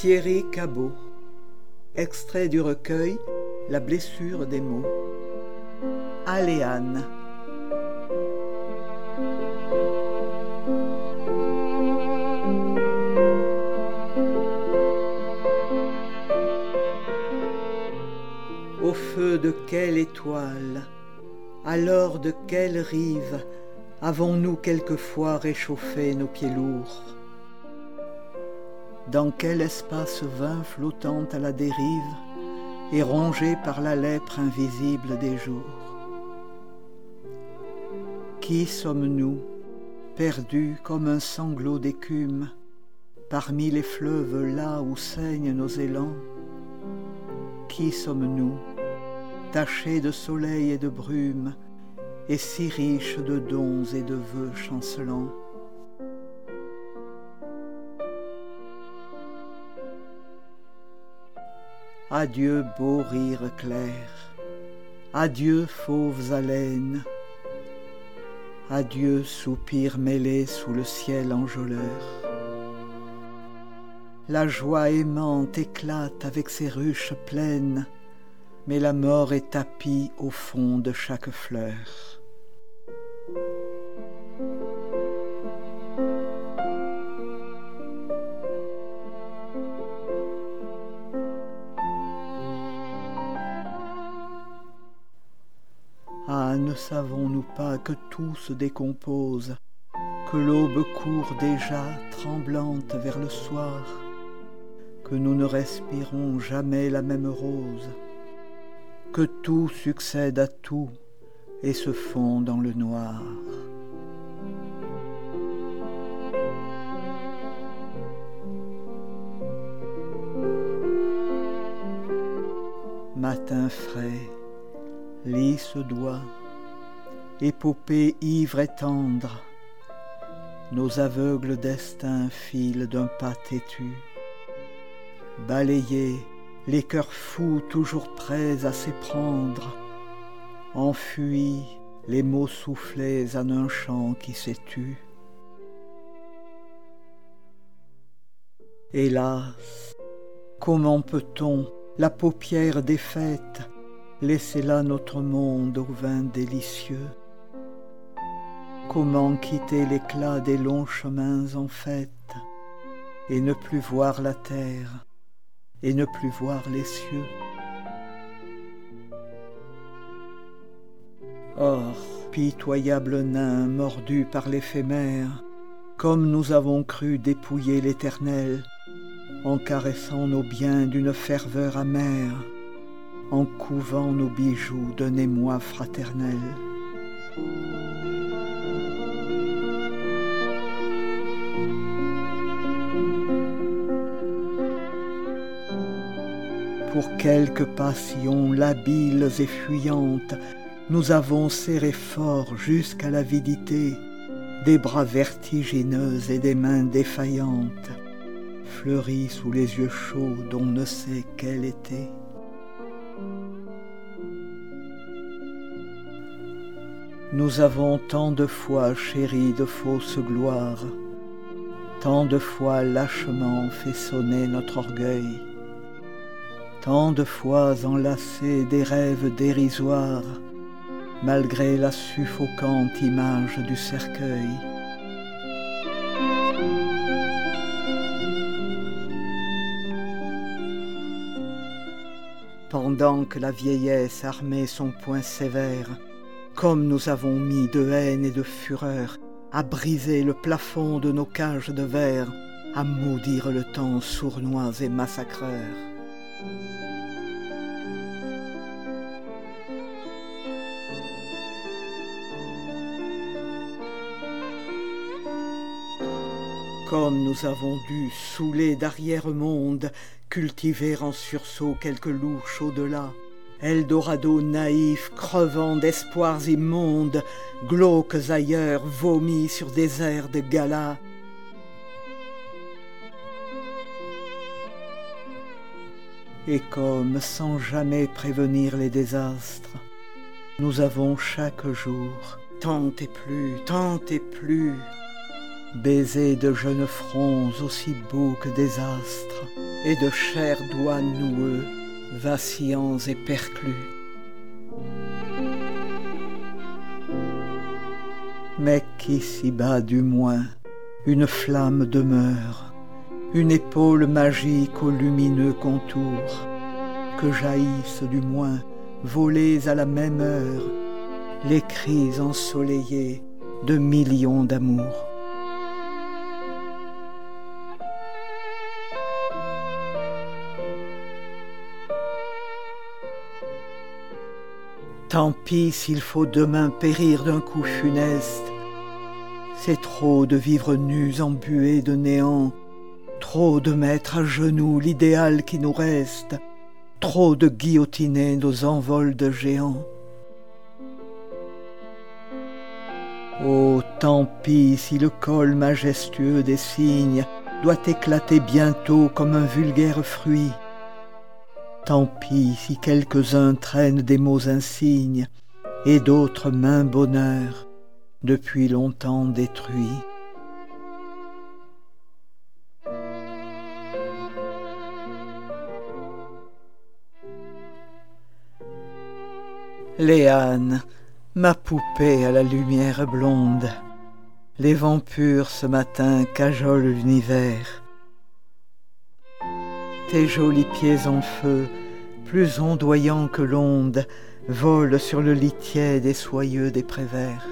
Thierry Cabot. Extrait du recueil La blessure des mots. Aléane. Au feu de quelle étoile, à l'or de quelle rive, avons-nous quelquefois réchauffé nos pieds lourds? Dans quel espace vain flottant à la dérive et rongé par la lèpre invisible des jours? Qui sommes-nous, perdus comme un sanglot d'écume, parmi les fleuves là où saignent nos élans? Qui sommes-nous, tachés de soleil et de brume, et si riches de dons et de vœux chancelants? Adieu beau rire clair, adieu fauves haleines, adieu soupirs mêlés sous le ciel enjôleur. La joie aimante éclate avec ses ruches pleines, mais la mort est tapie au fond de chaque fleur. Ah, ne savons-nous pas que tout se décompose, que l'aube court déjà tremblante vers le soir, que nous ne respirons jamais la même rose, que tout succède à tout et se fond dans le noir. Matin frais, lisse doigt, épopée ivre et tendre, nos aveugles destins filent d'un pas têtu. Balayés, les cœurs fous toujours prêts à s'éprendre, enfuis, les mots soufflés en un chant qui s'étue. Hélas, comment peut-on, la paupière défaite, laisser là notre monde au vin délicieux? Comment quitter l'éclat des longs chemins en fête, et ne plus voir la terre, et ne plus voir les cieux? Or, pitoyable nain mordu par l'éphémère, comme nous avons cru dépouiller l'éternel, en caressant nos biens d'une ferveur amère, en couvant nos bijoux d'un émoi fraternel. Pour quelques passions labiles et fuyantes, nous avons serré fort jusqu'à l'avidité des bras vertigineux et des mains défaillantes, fleuries sous les yeux chauds d'on ne sait quel été. Nous avons tant de fois chéri de fausses gloires, tant de fois lâchement fait sonner notre orgueil, tant de fois enlacé des rêves dérisoires, malgré la suffocante image du cercueil. Pendant que la vieillesse armait son poing sévère, comme nous avons mis de haine et de fureur à briser le plafond de nos cages de verre, à maudire le temps sournois et massacreur. Comme nous avons dû, saoulés d'arrière-monde, cultiver en sursaut quelques louches au-delà, Eldorado naïf, crevant d'espoirs immondes, glauques ailleurs, vomis sur des airs de gala. Et comme, sans jamais prévenir les désastres, nous avons chaque jour, tant et plus, baiser de jeunes fronts aussi beaux que des astres, et de chers doigts noueux, vacillants et perclus. Mais qu'ici-bas du moins, une flamme demeure, une épaule magique aux lumineux contours, que jaillissent du moins, volés à la même heure, les cris ensoleillés de millions d'amours. Tant pis s'il faut demain périr d'un coup funeste, c'est trop de vivre nus embués de néant, trop de mettre à genoux l'idéal qui nous reste, trop de guillotiner nos envols de géants. Oh, tant pis si le col majestueux des cygnes doit éclater bientôt comme un vulgaire fruit. Tant pis si quelques-uns traînent des mots insignes et d'autres mains bonheur depuis longtemps détruits. Léane, ma poupée à la lumière blonde, les vents purs ce matin cajolent l'univers. Tes jolis pieds en feu, plus ondoyants que l'onde, volent sur le lit tiède et soyeux des prés verts.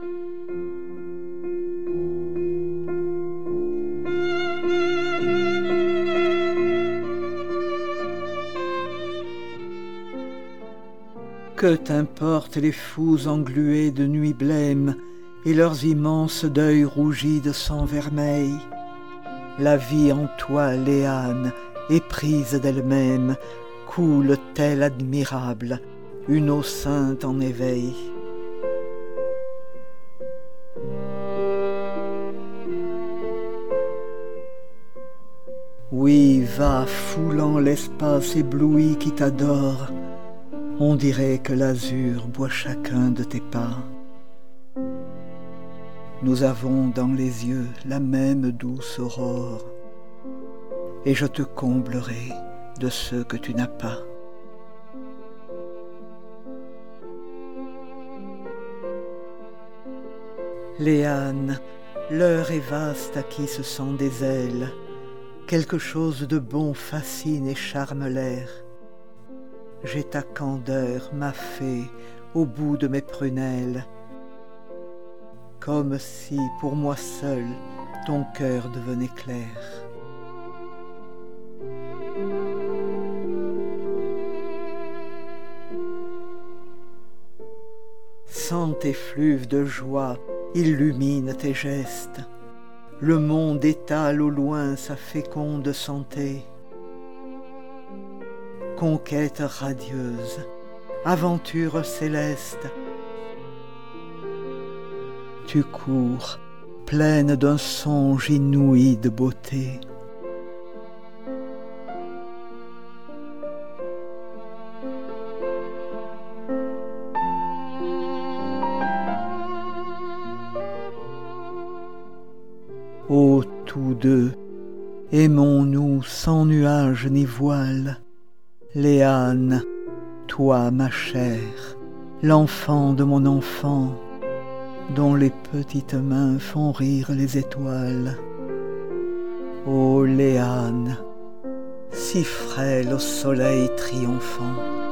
Que t'importent les fous englués de nuit blême et leurs immenses deuils rougis de sang vermeil? La vie en toi, Léane, éprise d'elle-même, coule telle admirable, une eau sainte en éveil. Oui, va, foulant l'espace ébloui qui t'adore, on dirait que l'azur boit chacun de tes pas. Nous avons dans les yeux la même douce aurore, et je te comblerai de ceux que tu n'as pas. Léane, l'heure est vaste à qui se sent des ailes, quelque chose de bon fascine et charme l'air. J'ai ta candeur, ma fée, au bout de mes prunelles, comme si, pour moi seul, ton cœur devenait clair. Sens tes fleuves de joie, illumine tes gestes, le monde étale au loin sa féconde santé. Conquête radieuse, aventure céleste, tu cours, pleine d'un songe inouï de beauté. Ô tous deux, aimons-nous sans nuages ni voile, Léane, toi ma chère, l'enfant de mon enfant, dont les petites mains font rire les étoiles. Ô Léane, si frêle au soleil triomphant.